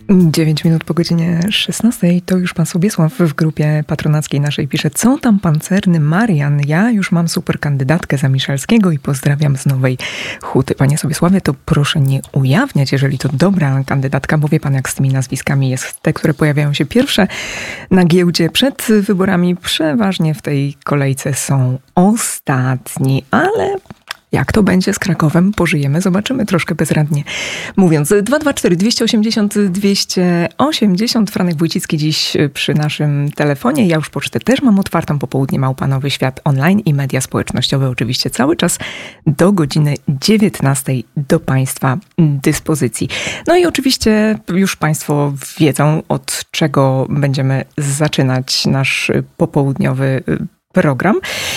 9 minut po godzinie 16. To już pan Sobiesław w grupie patronackiej naszej pisze: co tam pancerny Marian? Ja już mam super kandydatkę za Miszalskiego i pozdrawiam z Nowej Huty. Panie Sobiesławie, to proszę nie ujawniać, jeżeli to dobra kandydatka, bo wie pan, jak z tymi nazwiskami jest. Te, które pojawiają się pierwsze na giełdzie przed wyborami, przeważnie w tej kolejce są ostatni, ale jak to będzie z Krakowem? Pożyjemy, zobaczymy, troszkę bezradnie mówiąc. 224 280 280. Franek Wójcicki dziś przy naszym telefonie. Ja już pocztę też mam otwartą. Popołudnie Małpa Nowy Świat online i media społecznościowe oczywiście cały czas do godziny 19 do państwa dyspozycji. No i oczywiście już państwo wiedzą, od czego będziemy zaczynać nasz popołudniowy program.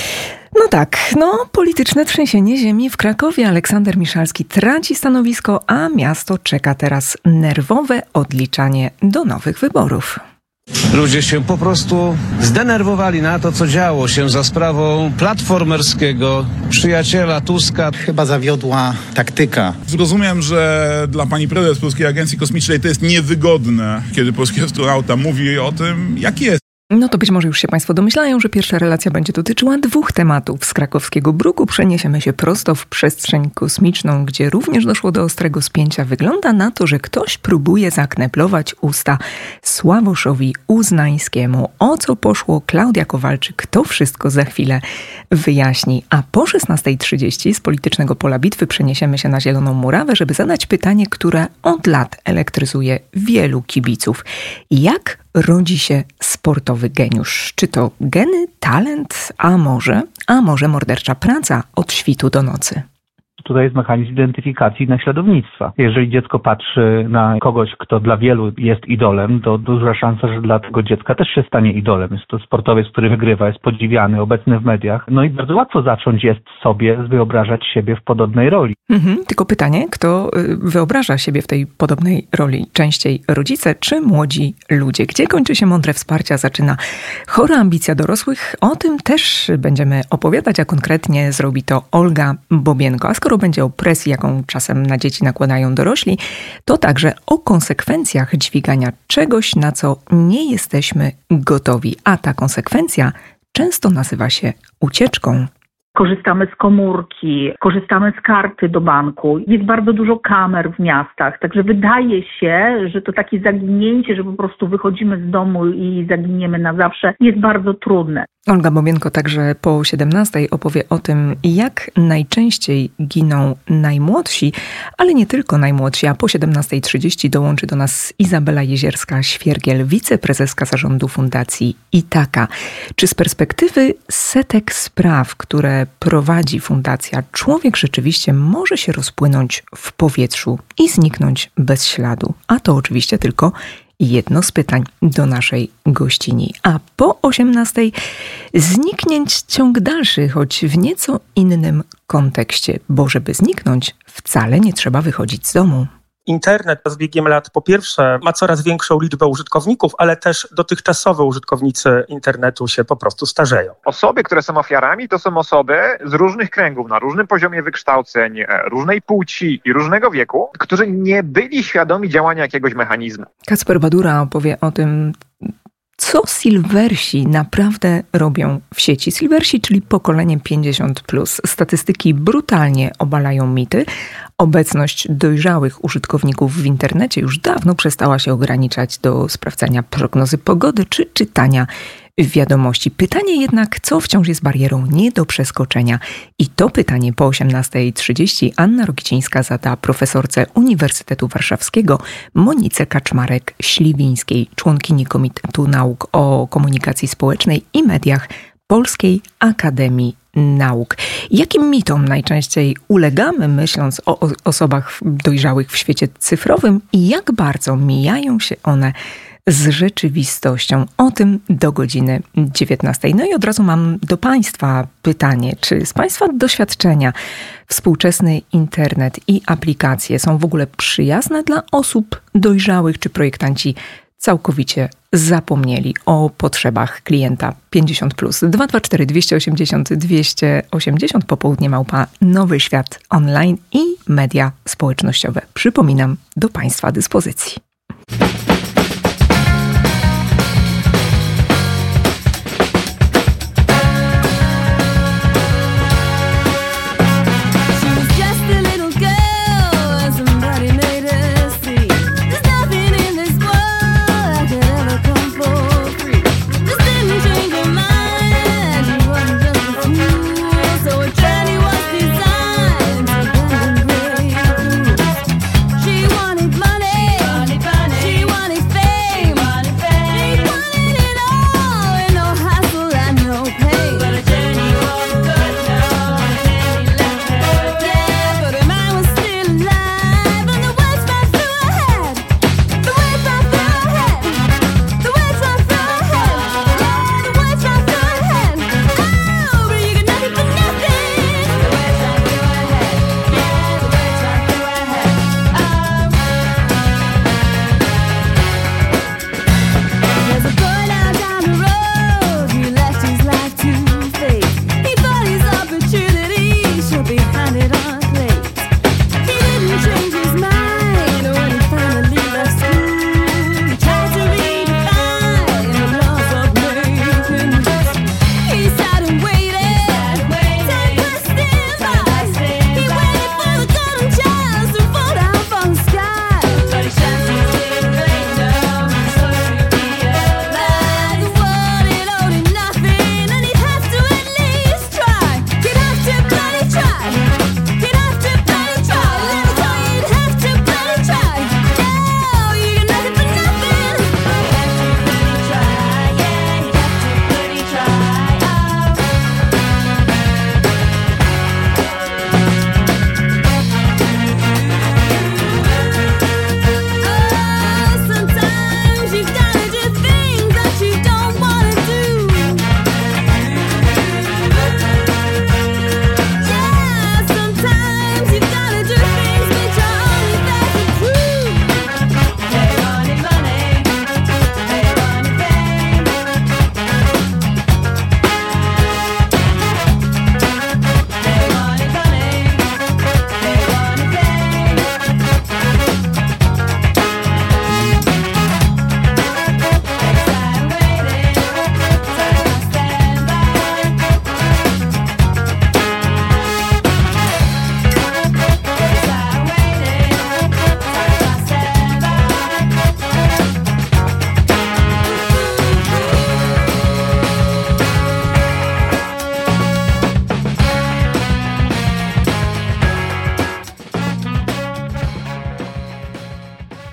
No tak, polityczne trzęsienie ziemi w Krakowie. Aleksander Miszalski traci stanowisko, a miasto czeka teraz nerwowe odliczanie do nowych wyborów. Ludzie się po prostu zdenerwowali na to, co działo się za sprawą platformerskiego przyjaciela Tuska. Chyba zawiodła taktyka. Zrozumiem, że dla pani prezes Polskiej Agencji Kosmicznej to jest niewygodne, kiedy polski astronauta mówi o tym, jak jest. No to być może już się państwo domyślają, że pierwsza relacja będzie dotyczyła dwóch tematów. Z krakowskiego bruku przeniesiemy się prosto w przestrzeń kosmiczną, gdzie również doszło do ostrego spięcia. Wygląda na to, że ktoś próbuje zakneplować usta Sławoszowi Uznańskiemu. O co poszło, Klaudia Kowalczyk to wszystko za chwilę wyjaśni. A po 16:30 z politycznego pola bitwy przeniesiemy się na Zieloną Murawę, żeby zadać pytanie, które od lat elektryzuje wielu kibiców. Jak rodzi się sportowy geniusz? Czy to geny, talent, a może mordercza praca od świtu do nocy? Tutaj jest mechanizm identyfikacji i naśladownictwa. Jeżeli dziecko patrzy na kogoś, kto dla wielu jest idolem, to duża szansa, że dla tego dziecka też się stanie idolem. Jest to sportowiec, który wygrywa, jest podziwiany, obecny w mediach. No i bardzo łatwo zacząć jest sobie wyobrażać siebie w podobnej roli. Tylko pytanie, kto wyobraża siebie w tej podobnej roli? Częściej rodzice czy młodzi ludzie? Gdzie kończy się mądre wsparcie, a zaczyna chora ambicja dorosłych? O tym też będziemy opowiadać, a konkretnie zrobi to Olga Bobienko. A skoro będzie o presji, jaką czasem na dzieci nakładają dorośli, to także o konsekwencjach dźwigania czegoś, na co nie jesteśmy gotowi. A ta konsekwencja często nazywa się ucieczką. Korzystamy z komórki, korzystamy z karty do banku. Jest bardzo dużo kamer w miastach, także wydaje się, że to takie zaginięcie, że po prostu wychodzimy z domu i zaginiemy na zawsze, jest bardzo trudne. Olga Bobienko także po 17:00 opowie o tym, jak najczęściej giną najmłodsi, ale nie tylko najmłodsi, a po 17:30 dołączy do nas Izabela Jezierska-Świergiel, wiceprezeska zarządu Fundacji Itaka. Czy z perspektywy setek spraw, które prowadzi fundacja, człowiek rzeczywiście może się rozpłynąć w powietrzu i zniknąć bez śladu? A to oczywiście tylko jedno z pytań do naszej gościni. A po 18:00 zniknięć ciąg dalszy, choć w nieco innym kontekście, bo żeby zniknąć, wcale nie trzeba wychodzić z domu. Internet z biegiem lat po pierwsze ma coraz większą liczbę użytkowników, ale też dotychczasowe użytkownicy internetu się po prostu starzeją. Osoby, które są ofiarami, to są osoby z różnych kręgów, na różnym poziomie wykształceń, różnej płci i różnego wieku, którzy nie byli świadomi działania jakiegoś mechanizmu. Kacper Badura opowie o tym, co silversi naprawdę robią w sieci. Silversi, czyli pokolenie 50+. Statystyki brutalnie obalają mity. Obecność dojrzałych użytkowników w internecie już dawno przestała się ograniczać do sprawdzania prognozy pogody czy czytania wiadomości. Pytanie jednak, co wciąż jest barierą nie do przeskoczenia? I to pytanie po 18:30 Anna Rokicińska zada profesorce Uniwersytetu Warszawskiego Monice Kaczmarek-Śliwińskiej, członkini Komitetu Nauk o Komunikacji Społecznej i Mediach Polskiej Akademii Nauk. Jakim mitom najczęściej ulegamy, myśląc o osobach dojrzałych w świecie cyfrowym i jak bardzo mijają się one z rzeczywistością? O tym do godziny 19:00. No i od razu mam do państwa pytanie, czy z państwa doświadczenia współczesny internet i aplikacje są w ogóle przyjazne dla osób dojrzałych, czy projektanci całkowicie zapomnieli o potrzebach klienta 50+. 224 280 280 popołudnie Małpa Nowy Świat online i media społecznościowe. Przypominam, do państwa dyspozycji.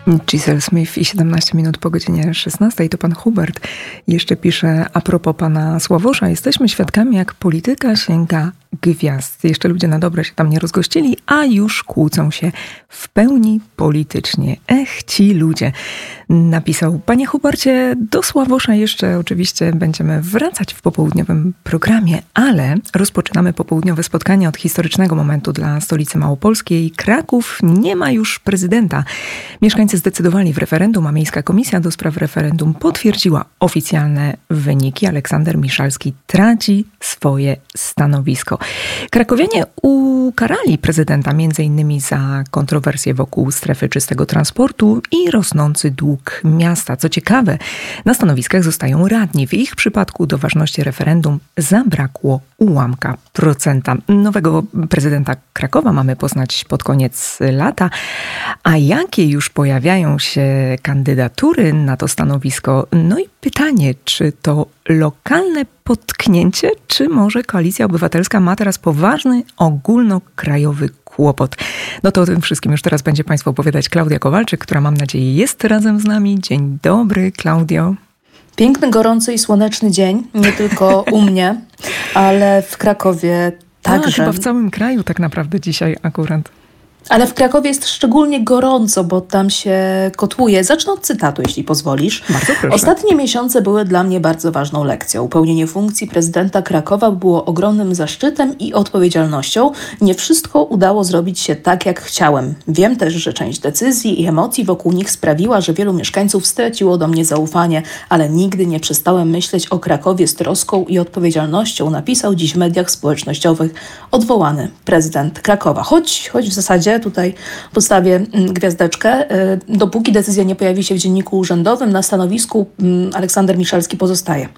Giselle Smith i 17 minut po godzinie 16. To pan Hubert jeszcze pisze a propos pana Sławosza. Jesteśmy świadkami, jak polityka sięga gwiazd. Jeszcze ludzie na dobre się tam nie rozgościli, a już kłócą się w pełni politycznie. Ech, ci ludzie. Napisał panie Hubercie, do Sławosza jeszcze oczywiście będziemy wracać w popołudniowym programie, ale rozpoczynamy popołudniowe spotkanie od historycznego momentu dla stolicy małopolskiej. Kraków nie ma już prezydenta. Mieszkańcy zdecydowali w referendum, a Miejska Komisja do Spraw Referendum potwierdziła oficjalne wyniki. Aleksander Miszalski traci swoje stanowisko. Krakowianie ukarali prezydenta m.in. za kontrowersje wokół strefy czystego transportu i rosnący dług miasta. Co ciekawe, na stanowiskach zostają radni. W ich przypadku do ważności referendum zabrakło ułamka procenta. Nowego prezydenta Krakowa mamy poznać pod koniec lata, a jakie już pojawiają się kandydatury na to stanowisko? No i pytanie, czy to lokalne potknięcie, czy może Koalicja Obywatelska ma teraz poważny, ogólnokrajowy kłopot? No to o tym wszystkim już teraz będzie Państwu opowiadać Klaudia Kowalczyk, która mam nadzieję jest razem z nami. Dzień dobry, Klaudio. Piękny, gorący i słoneczny dzień, nie tylko u mnie, ale w Krakowie także. Chyba w całym kraju tak naprawdę dzisiaj akurat. Ale w Krakowie jest szczególnie gorąco, bo tam się kotłuje. Zacznę od cytatu, jeśli pozwolisz. Bardzo proszę. Ostatnie miesiące były dla mnie bardzo ważną lekcją. Pełnienie funkcji prezydenta Krakowa było ogromnym zaszczytem i odpowiedzialnością. Nie wszystko udało zrobić się tak, jak chciałem. Wiem też, że część decyzji i emocji wokół nich sprawiła, że wielu mieszkańców straciło do mnie zaufanie, ale nigdy nie przestałem myśleć o Krakowie z troską i odpowiedzialnością, napisał dziś w mediach społecznościowych odwołany prezydent Krakowa. Choć w zasadzie tutaj postawię gwiazdeczkę. Dopóki decyzja nie pojawi się w dzienniku urzędowym, na stanowisku Aleksander Miszalski pozostaje.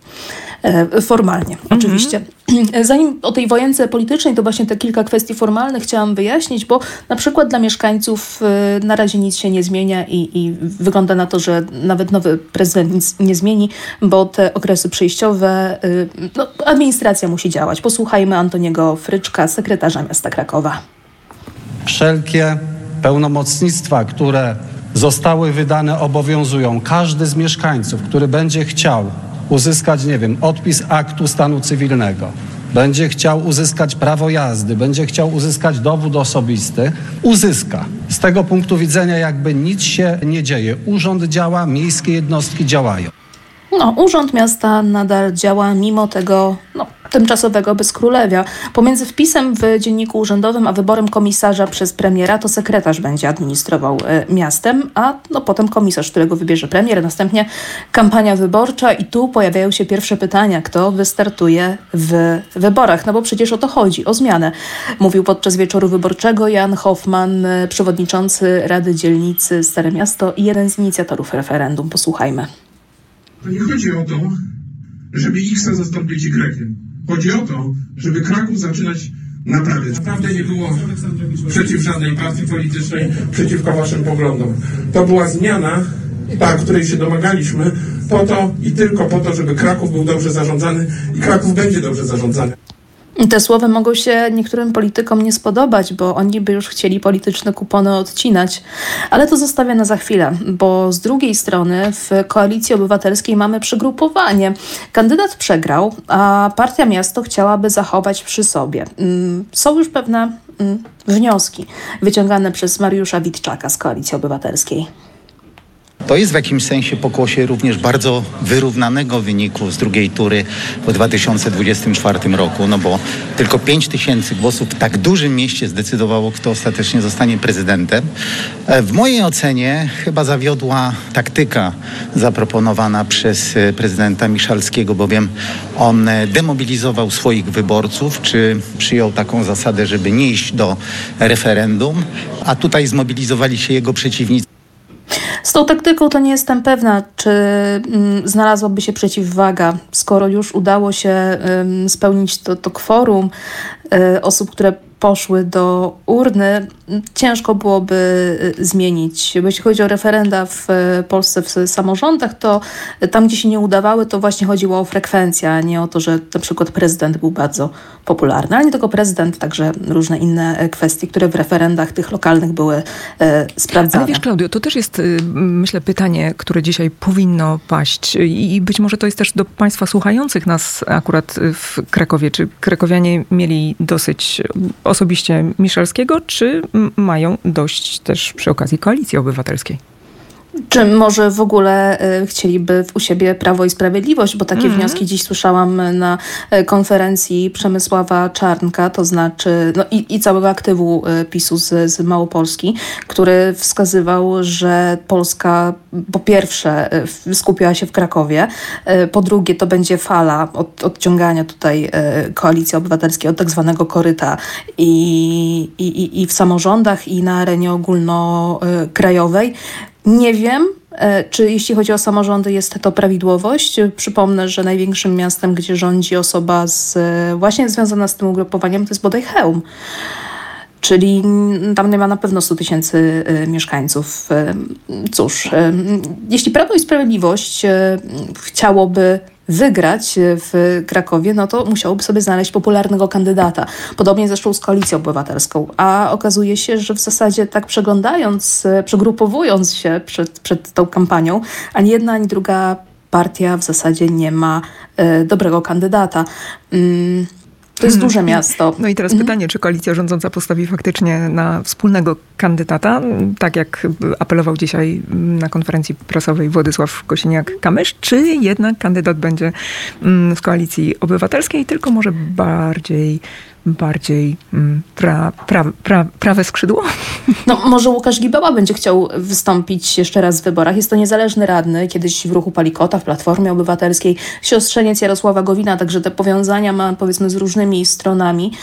Formalnie, oczywiście. Zanim o tej wojence politycznej, to właśnie te kilka kwestii formalnych chciałam wyjaśnić, bo na przykład dla mieszkańców na razie nic się nie zmienia i wygląda na to, że nawet nowy prezydent nic nie zmieni, bo te okresy przejściowe, administracja musi działać. Posłuchajmy Antoniego Fryczka, sekretarza miasta Krakowa. Wszelkie pełnomocnictwa, które zostały wydane, obowiązują. Każdy z mieszkańców, który będzie chciał uzyskać, odpis aktu stanu cywilnego, będzie chciał uzyskać prawo jazdy, będzie chciał uzyskać dowód osobisty, uzyska. Z tego punktu widzenia nic się nie dzieje. Urząd działa, miejskie jednostki działają. Urząd Miasta nadal działa mimo tego tymczasowego bezkrólewia. Pomiędzy wpisem w dzienniku urzędowym a wyborem komisarza przez premiera to sekretarz będzie administrował miastem, a potem komisarz, którego wybierze premier, następnie kampania wyborcza i tu pojawiają się pierwsze pytania, kto wystartuje w wyborach, bo przecież o to chodzi, o zmianę. Mówił podczas wieczoru wyborczego Jan Hoffman, przewodniczący Rady Dzielnicy Stare Miasto i jeden z inicjatorów referendum. Posłuchajmy. To nie chodzi o to, żeby X zastąpić Y. Chodzi o to, żeby Kraków zaczynać naprawiać. Naprawdę nie było przeciw żadnej partii politycznej, przeciwko waszym poglądom. To była zmiana, której się domagaliśmy, po to i tylko po to, żeby Kraków był dobrze zarządzany i Kraków będzie dobrze zarządzany. Te słowa mogą się niektórym politykom nie spodobać, bo oni by już chcieli polityczne kupony odcinać. Ale to zostawię na za chwilę, bo z drugiej strony w Koalicji Obywatelskiej mamy przegrupowanie. Kandydat przegrał, a Partia Miasto chciałaby zachować przy sobie. Są już pewne wnioski wyciągane przez Mariusza Witczaka z Koalicji Obywatelskiej. To jest w jakimś sensie pokłosie również bardzo wyrównanego wyniku z drugiej tury w 2024 roku, bo tylko 5 000 głosów w tak dużym mieście zdecydowało, kto ostatecznie zostanie prezydentem. W mojej ocenie chyba zawiodła taktyka zaproponowana przez prezydenta Miszalskiego, bowiem on demobilizował swoich wyborców, czy przyjął taką zasadę, żeby nie iść do referendum, a tutaj zmobilizowali się jego przeciwnicy. Z tą taktyką to nie jestem pewna, czy znalazłaby się przeciwwaga, skoro już udało się spełnić to kworum osób, które poszły do urny, ciężko byłoby zmienić. Bo jeśli chodzi o referenda w Polsce w samorządach, to tam, gdzie się nie udawały, to właśnie chodziło o frekwencję, a nie o to, że na przykład prezydent był bardzo popularny. Ale nie tylko prezydent, także różne inne kwestie, które w referendach tych lokalnych były sprawdzane. Ale wiesz, Klaudio, to też jest, myślę, pytanie, które dzisiaj powinno paść i być może to jest też do państwa słuchających nas akurat w Krakowie. Czy krakowianie mieli dosyć osobiście Miszalskiego, czy mają dość też przy okazji Koalicji Obywatelskiej? Czy może w ogóle chcieliby u siebie Prawo i Sprawiedliwość, bo takie wnioski dziś słyszałam na konferencji Przemysława Czarnka, to znaczy i całego aktywu PiS-u z Małopolski, który wskazywał, że Polska po pierwsze skupiła się w Krakowie, po drugie to będzie fala odciągania tutaj Koalicji Obywatelskiej od tak zwanego koryta i w samorządach, i na arenie ogólnokrajowej. Nie wiem, czy jeśli chodzi o samorządy jest to prawidłowość. Przypomnę, że największym miastem, gdzie rządzi osoba właśnie związana z tym ugrupowaniem, to jest bodaj Chełm. Czyli tam nie ma na pewno 100 000 mieszkańców. Cóż, jeśli Prawo i Sprawiedliwość chciałoby wygrać w Krakowie, no to musiałoby sobie znaleźć popularnego kandydata. Podobnie zresztą z Koalicją Obywatelską. A okazuje się, że w zasadzie tak przegrupowując się przed tą kampanią, ani jedna, ani druga partia w zasadzie nie ma dobrego kandydata. To jest duże miasto. No i teraz pytanie, czy koalicja rządząca postawi faktycznie na wspólnego kandydata, tak jak apelował dzisiaj na konferencji prasowej Władysław Kosiniak-Kamysz, czy jednak kandydat będzie z Koalicji Obywatelskiej, tylko może bardziej prawe skrzydło? No może Łukasz Gibała będzie chciał wystąpić jeszcze raz w wyborach. Jest to niezależny radny, kiedyś w ruchu Palikota, w Platformie Obywatelskiej, siostrzeniec Jarosława Gowina, także te powiązania ma powiedzmy z różnymi stronami.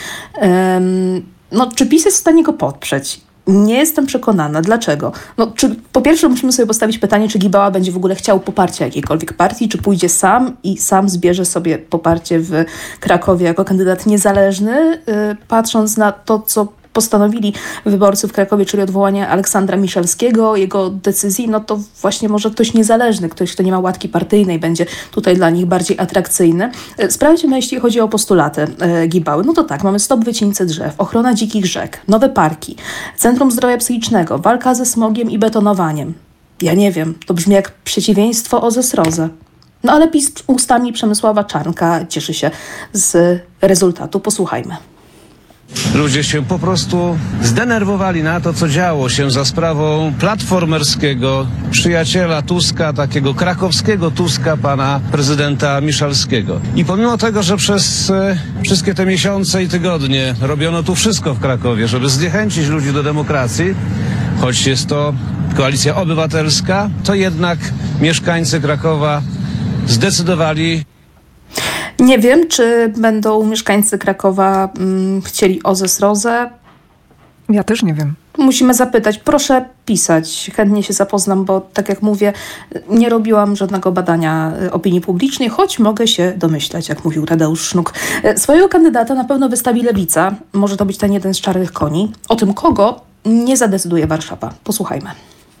No czy PiS jest w stanie go poprzeć? Nie jestem przekonana. Dlaczego? No, po pierwsze musimy sobie postawić pytanie, czy Gibała będzie w ogóle chciał poparcia jakiejkolwiek partii, czy pójdzie sam i sam zbierze sobie poparcie w Krakowie jako kandydat niezależny, patrząc na to, co postanowili wyborcy w Krakowie, czyli odwołanie Aleksandra Miszalskiego, jego decyzji, no to właśnie może ktoś niezależny, ktoś, kto nie ma łatki partyjnej, będzie tutaj dla nich bardziej atrakcyjny. Sprawdźmy, jeśli chodzi o postulaty Gibały. No to tak, mamy stop wycięcie drzew, ochrona dzikich rzek, nowe parki, Centrum Zdrowia Psychicznego, walka ze smogiem i betonowaniem. Ja nie wiem, to brzmi jak przeciwieństwo o zesrodze. No ale PiS ustami Przemysława Czarnka cieszy się z rezultatu. Posłuchajmy. Ludzie się po prostu zdenerwowali na to, co działo się za sprawą platformerskiego przyjaciela Tuska, takiego krakowskiego Tuska, pana prezydenta Miszalskiego. I pomimo tego, że przez wszystkie te miesiące i tygodnie robiono tu wszystko w Krakowie, żeby zniechęcić ludzi do demokracji, choć jest to Koalicja Obywatelska, to jednak mieszkańcy Krakowa zdecydowali. Nie wiem, czy będą mieszkańcy Krakowa chcieli OZE ROZE. Ja też nie wiem. Musimy zapytać. Proszę pisać. Chętnie się zapoznam, bo tak jak mówię, nie robiłam żadnego badania opinii publicznej, choć mogę się domyślać, jak mówił Tadeusz Sznuk. Swojego kandydata na pewno wystawi Lewica. Może to być ten jeden z czarnych koni. O tym kogo nie zadecyduje Warszawa. Posłuchajmy.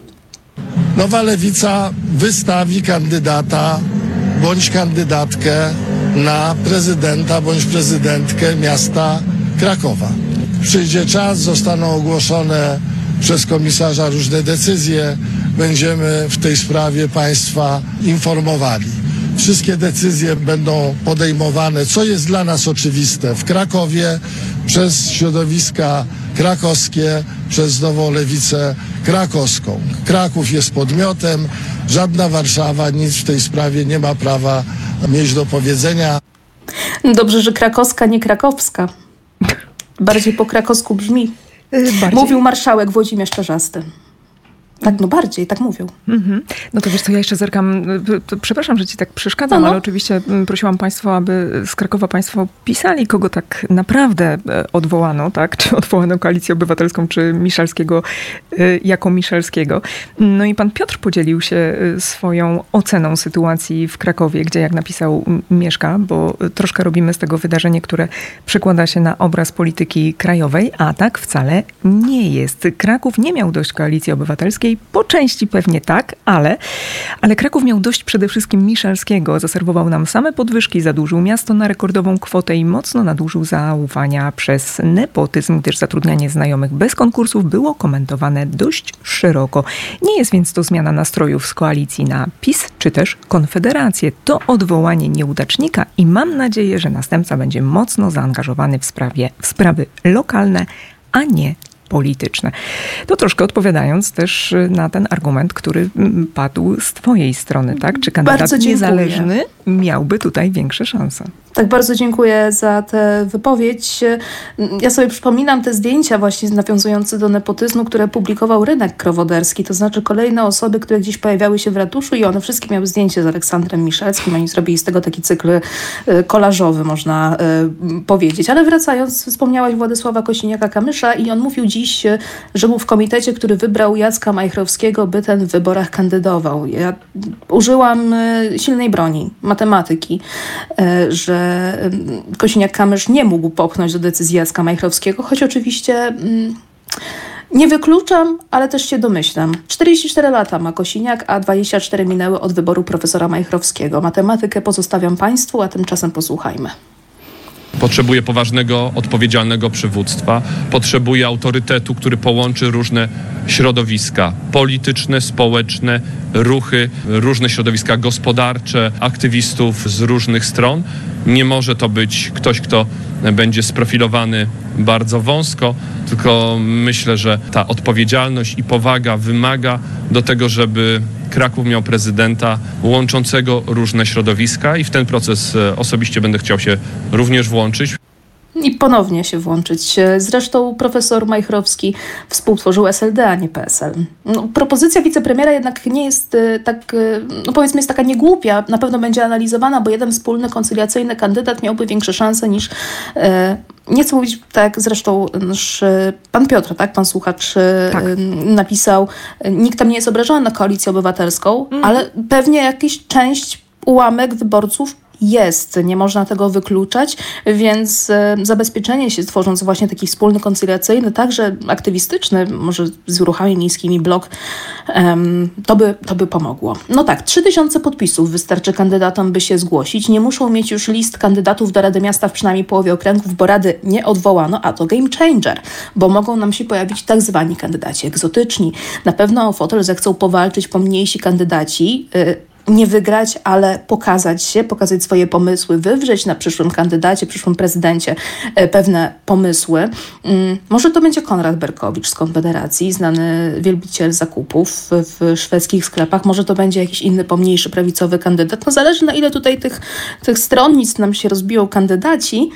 Nowa Lewica wystawi kandydata bądź kandydatkę na prezydenta bądź prezydentkę miasta Krakowa. Przyjdzie czas, zostaną ogłoszone przez komisarza różne decyzje. Będziemy w tej sprawie Państwa informowali. Wszystkie decyzje będą podejmowane, co jest dla nas oczywiste, w Krakowie przez środowiska krakowskie, przez Nową Lewicę krakowską. Kraków jest podmiotem, żadna Warszawa nic w tej sprawie nie ma prawa mieć do powiedzenia. Dobrze, że krakowska, nie krakowska. Bardziej po krakowsku brzmi. Mówił marszałek Włodzimierz Czarzasty. Tak, no bardziej, tak mówią. No to wiesz co, ja jeszcze zerkam, przepraszam, że ci tak przeszkadzam, ale oczywiście prosiłam państwa, aby z Krakowa państwo pisali, kogo tak naprawdę odwołano, tak? Czy odwołano Koalicję Obywatelską, czy Miszalskiego jako Miszalskiego. No i pan Piotr podzielił się swoją oceną sytuacji w Krakowie, gdzie, jak napisał, mieszka, bo troszkę robimy z tego wydarzenie, które przekłada się na obraz polityki krajowej, a tak wcale nie jest. Kraków nie miał dość Koalicji Obywatelskiej, po części pewnie tak, ale Kraków miał dość przede wszystkim Miszalskiego. Zaserwował nam same podwyżki, zadłużył miasto na rekordową kwotę i mocno nadużył zaufania przez nepotyzm, gdyż zatrudnianie znajomych bez konkursów było komentowane dość szeroko. Nie jest więc to zmiana nastrojów z koalicji na PiS, czy też Konfederację. To odwołanie nieudacznika i mam nadzieję, że następca będzie mocno zaangażowany w sprawy lokalne, a nie polityczne. To troszkę odpowiadając też na ten argument, który padł z twojej strony, tak? Czy kandydat niezależny miałby tutaj większe szanse? Tak, bardzo dziękuję za tę wypowiedź. Ja sobie przypominam te zdjęcia właśnie nawiązujące do nepotyzmu, które publikował Rynek Krowoderski, to znaczy kolejne osoby, które gdzieś pojawiały się w ratuszu i one wszystkie miały zdjęcie z Aleksandrem Miszalskim. Oni zrobili z tego taki cykl kolażowy, można powiedzieć. Ale wracając, wspomniałaś Władysława Kosiniaka-Kamysza i on mówił dziś, że był w komitecie, który wybrał Jacka Majchrowskiego, by ten w wyborach kandydował. Ja użyłam silnej broni, matematyki, że Kosiniak-Kamysz nie mógł popchnąć do decyzji Jacka Majchrowskiego, choć oczywiście nie wykluczam, ale też się domyślam. 44 lata ma Kosiniak, a 24 minęły od wyboru profesora Majchrowskiego. Matematykę pozostawiam państwu, a tymczasem posłuchajmy. Potrzebuje poważnego, odpowiedzialnego przywództwa. Potrzebuje autorytetu, który połączy różne środowiska polityczne, społeczne, ruchy, różne środowiska gospodarcze, aktywistów z różnych stron. Nie może to być ktoś, kto będzie sprofilowany bardzo wąsko, tylko myślę, że ta odpowiedzialność i powaga wymaga do tego, żeby Kraków miał prezydenta łączącego różne środowiska i w ten proces osobiście będę chciał się również włączyć. I ponownie się włączyć. Zresztą profesor Majchrowski współtworzył SLD, a nie PSL. Propozycja wicepremiera jednak nie jest tak, powiedzmy, jest taka niegłupia. Na pewno będzie analizowana, bo jeden wspólny, koncyliacyjny kandydat miałby większe szanse niż, nie chcę mówić tak, zresztą pan Piotr, tak, pan słuchacz napisał, nikt tam nie jest obrażony na Koalicję Obywatelską, ale pewnie jakaś część, ułamek wyborców jest, nie można tego wykluczać, więc zabezpieczenie się, tworząc właśnie taki wspólny koncyliacyjny, także aktywistyczny, może z ruchami miejskimi blok, to by pomogło. No tak, 3000 podpisów wystarczy kandydatom, by się zgłosić. Nie muszą mieć już list kandydatów do Rady Miasta w przynajmniej połowie okręgów, bo Rady nie odwołano, a to game changer, bo mogą nam się pojawić tak zwani kandydaci egzotyczni. Na pewno o fotel zechcą powalczyć pomniejsi kandydaci, nie wygrać, ale pokazać swoje pomysły, wywrzeć na przyszłym kandydacie, przyszłym prezydencie pewne pomysły. Może to będzie Konrad Berkowicz z Konfederacji, znany wielbiciel zakupów w szwedzkich sklepach. Może to będzie jakiś inny, pomniejszy, prawicowy kandydat. No zależy, na ile tutaj tych stronnic nam się rozbiją kandydaci,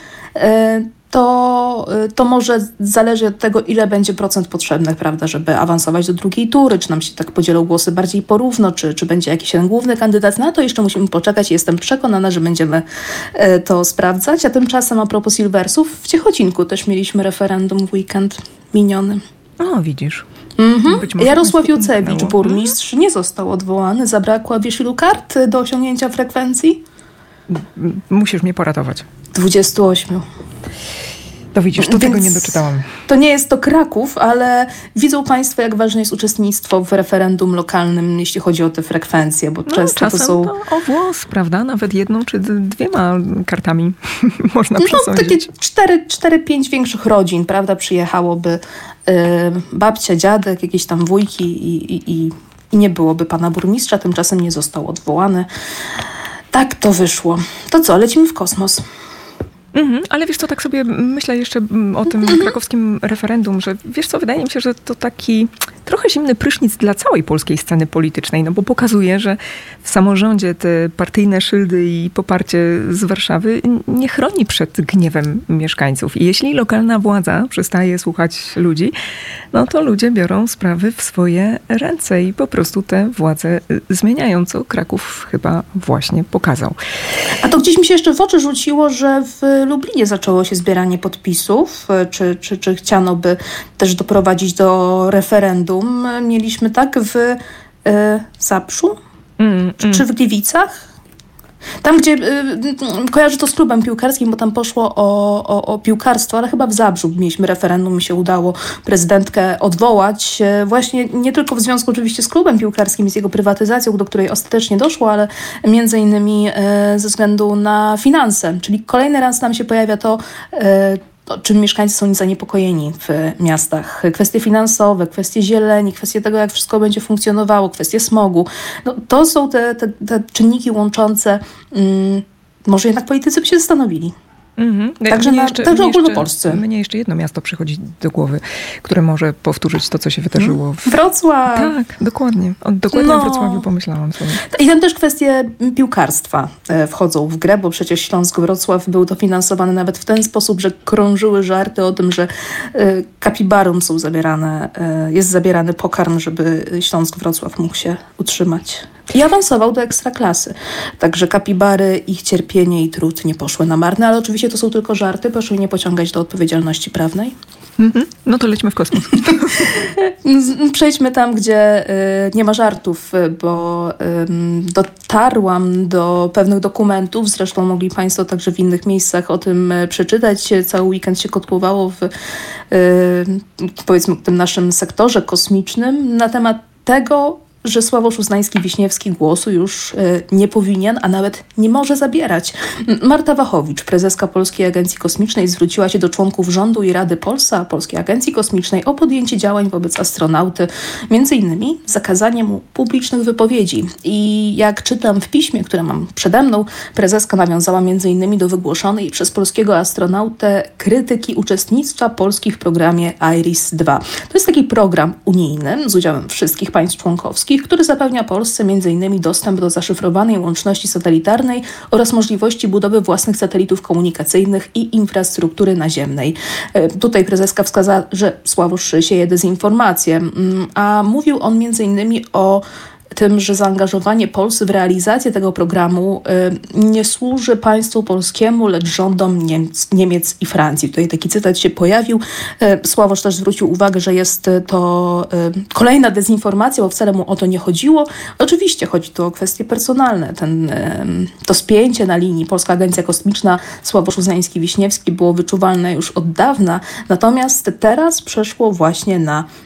to może zależy od tego, ile będzie procent potrzebnych, prawda, żeby awansować do drugiej tury, czy nam się tak podzielą głosy bardziej porówno, czy będzie jakiś ten główny kandydat. Na to jeszcze musimy poczekać. Jestem przekonana, że będziemy to sprawdzać. A tymczasem a propos Silversów, w Ciechocinku też mieliśmy referendum w weekend miniony. O, widzisz. Jarosław Jucewicz, burmistrz, nie został odwołany. Zabrakło, wiesz, ilu kart do osiągnięcia frekwencji? Musisz mnie poratować. 28. To widzisz, tego nie doczytałam. To nie jest to Kraków, ale widzą państwo, jak ważne jest uczestnictwo w referendum lokalnym, jeśli chodzi o te frekwencje, bo często to są... o włos, prawda? Nawet jedną czy dwiema kartami można przesądzić. Takie 4-5 większych rodzin, prawda, przyjechałoby babcia, dziadek, jakieś tam wujki i nie byłoby pana burmistrza, tymczasem nie został odwołany. Tak to wyszło. To co, lecimy w kosmos. Ale wiesz co, tak sobie myślę jeszcze o tym krakowskim referendum, że wiesz co, wydaje mi się, że to taki trochę zimny prysznic dla całej polskiej sceny politycznej, no bo pokazuje, że w samorządzie te partyjne szyldy i poparcie z Warszawy nie chroni przed gniewem mieszkańców. I jeśli lokalna władza przestaje słuchać ludzi, no to ludzie biorą sprawy w swoje ręce i po prostu te władze zmieniają, co Kraków chyba właśnie pokazał. A to gdzieś mi się jeszcze w oczy rzuciło, że w Lublinie zaczęło się zbieranie podpisów, czy chciano by też doprowadzić do referendum. Mieliśmy tak w Zabrzu? Czy w Gliwicach? Tam, gdzie kojarzę to z klubem piłkarskim, bo tam poszło o piłkarstwo, ale chyba w Zabrzu mieliśmy referendum i się udało prezydentkę odwołać. Właśnie nie tylko w związku oczywiście z klubem piłkarskim i z jego prywatyzacją, do której ostatecznie doszło, ale między innymi ze względu na finanse. Czyli kolejny raz nam się pojawia to, czym mieszkańcy są zaniepokojeni w miastach. Kwestie finansowe, kwestie zieleni, kwestie tego, jak wszystko będzie funkcjonowało, kwestie smogu. No, to są te czynniki łączące. Może jednak politycy by się zastanowili. Także ogólnopolscy. Mnie jeszcze jedno miasto przychodzi do głowy, które może powtórzyć to, co się wydarzyło. Wrocław. Tak, dokładnie. Dokładnie o Wrocławiu pomyślałam sobie. I tam też kwestie piłkarstwa wchodzą w grę, bo przecież Śląsk-Wrocław był dofinansowany nawet w ten sposób, że krążyły żarty o tym, że kapibarom jest zabierany pokarm, żeby Śląsk-Wrocław mógł się utrzymać. I awansował do ekstraklasy. Także kapibary, ich cierpienie i trud nie poszły na marne, ale oczywiście to są tylko żarty, proszę nie pociągać do odpowiedzialności prawnej. No to lećmy w kosmos. Przejdźmy tam, gdzie nie ma żartów, bo dotarłam do pewnych dokumentów, zresztą mogli Państwo także w innych miejscach o tym przeczytać. Cały weekend się kotłowało w powiedzmy tym naszym sektorze kosmicznym na temat tego, że Sławosz Uznański-Wiśniewski głosu już nie powinien, a nawet nie może zabierać. Marta Wachowicz, prezeska Polskiej Agencji Kosmicznej, zwróciła się do członków rządu i Rady Polsa, Polskiej Agencji Kosmicznej, o podjęcie działań wobec astronauty, między innymi zakazanie mu publicznych wypowiedzi. I jak czytam w piśmie, które mam przede mną, prezeska nawiązała między innymi do wygłoszonej przez polskiego astronautę krytyki uczestnictwa Polski w programie IRIS-2. To jest taki program unijny z udziałem wszystkich państw członkowskich, który zapewnia Polsce m.in. dostęp do zaszyfrowanej łączności satelitarnej oraz możliwości budowy własnych satelitów komunikacyjnych i infrastruktury naziemnej. Tutaj prezeska wskazała, że Sławosz sieje dezinformację, a mówił on m.in. o tym, że zaangażowanie Polski w realizację tego programu nie służy państwu polskiemu, lecz rządom Niemiec i Francji. Tutaj taki cytat się pojawił. Sławosz też zwrócił uwagę, że jest to kolejna dezinformacja, bo wcale mu o to nie chodziło. Oczywiście chodzi tu o kwestie personalne. To spięcie na linii Polska Agencja Kosmiczna, Sławosz Uznański-Wiśniewski było wyczuwalne już od dawna, natomiast teraz przeszło właśnie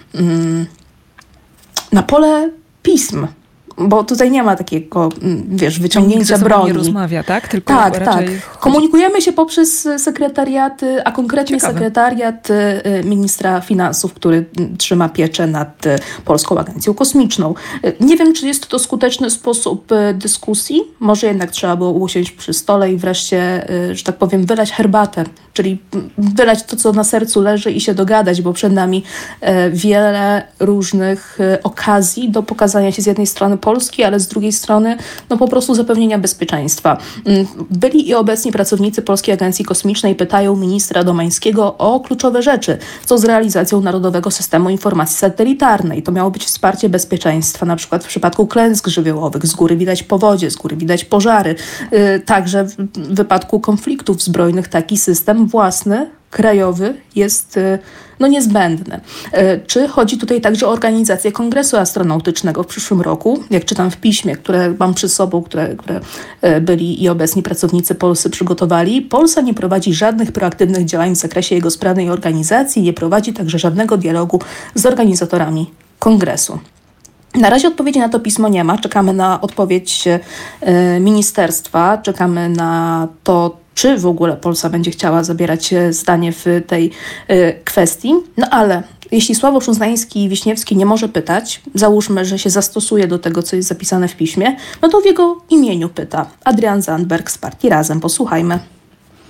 na pole pism. Bo tutaj nie ma takiego, wyciągnięcia broni. Nie rozmawia, tak? Tylko tak. Komunikujemy się poprzez sekretariaty, a konkretnie sekretariat ministra finansów, który trzyma pieczę nad Polską Agencją Kosmiczną. Nie wiem, czy jest to skuteczny sposób dyskusji. Może jednak trzeba było usiąść przy stole i wreszcie, że tak powiem, wylać herbatę. Czyli wylać to, co na sercu leży i się dogadać, bo przed nami wiele różnych okazji do pokazania się z jednej strony Polski, ale z drugiej strony po prostu zapewnienia bezpieczeństwa. Byli i obecni pracownicy Polskiej Agencji Kosmicznej pytają ministra Domańskiego o kluczowe rzeczy, co z realizacją Narodowego Systemu Informacji Satelitarnej. To miało być wsparcie bezpieczeństwa, na przykład w przypadku klęsk żywiołowych. Z góry widać powodzie, z góry widać pożary. Także w wypadku konfliktów zbrojnych taki system własny, krajowy jest niezbędny. Czy chodzi tutaj także o organizację Kongresu Astronautycznego w przyszłym roku? Jak czytam w piśmie, które mam przy sobą, które byli i obecni pracownicy Polsy przygotowali, Polsa nie prowadzi żadnych proaktywnych działań w zakresie jego sprawnej organizacji, nie prowadzi także żadnego dialogu z organizatorami Kongresu. Na razie odpowiedzi na to pismo nie ma. Czekamy na odpowiedź ministerstwa, czekamy na to, czy w ogóle Polska będzie chciała zabierać zdanie w tej kwestii. No ale jeśli Sławosz Uznański-Wiśniewski nie może pytać, załóżmy, że się zastosuje do tego, co jest zapisane w piśmie, no to w jego imieniu pyta Adrian Zandberg z partii Razem. Posłuchajmy.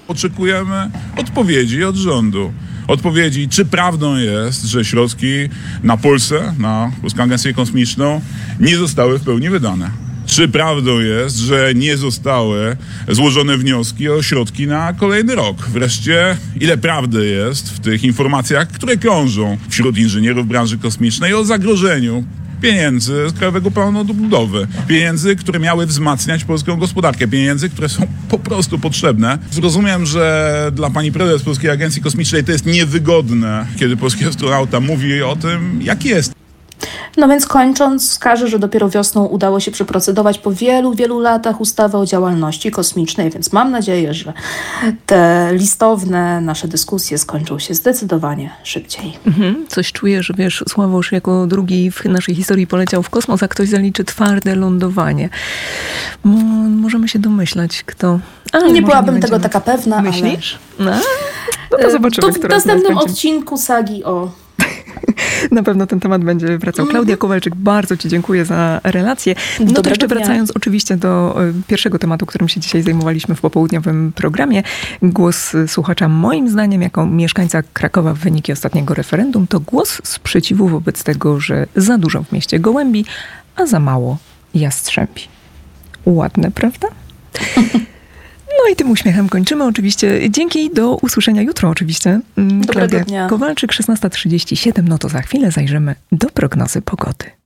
Oczekujemy odpowiedzi od rządu. Odpowiedzi, czy prawdą jest, że środki na Polskę, na Polską Agencję Kosmiczną nie zostały w pełni wydane. Czy prawdą jest, że nie zostały złożone wnioski o środki na kolejny rok? Wreszcie, ile prawdy jest w tych informacjach, które krążą wśród inżynierów branży kosmicznej o zagrożeniu pieniędzy z Krajowego Planu Odbudowy, pieniędzy, które miały wzmacniać polską gospodarkę, pieniędzy, które są po prostu potrzebne. Zrozumiem, że dla pani prezes Polskiej Agencji Kosmicznej to jest niewygodne, kiedy polski astronauta mówi o tym, jak jest. No więc kończąc, wskażę, że dopiero wiosną udało się przeprocedować po wielu latach ustawę o działalności kosmicznej, więc mam nadzieję, że te listowne nasze dyskusje skończą się zdecydowanie szybciej. Coś czuję, że wiesz, Sławosz jako drugi w naszej historii poleciał w kosmos, a ktoś zaliczy twarde lądowanie. Możemy się domyślać, kto... Nie byłabym tego taka pewna, Myślisz? Ale... No to zobaczymy, to w następnym odcinku sagi o... Na pewno ten temat będzie wracał. Klaudia Kowalczyk, bardzo ci dziękuję za relację. No to jeszcze wracając oczywiście do pierwszego tematu, którym się dzisiaj zajmowaliśmy w popołudniowym programie. Głos słuchacza, moim zdaniem, jako mieszkańca Krakowa w wyniki ostatniego referendum, to głos sprzeciwu wobec tego, że za dużo w mieście gołębi, a za mało jastrzębi. Ładne, prawda? No i tym uśmiechem kończymy oczywiście. Dzięki i do usłyszenia jutro oczywiście. Dobrego dnia. Kowalczyk, 16:37. No to za chwilę zajrzymy do prognozy pogody.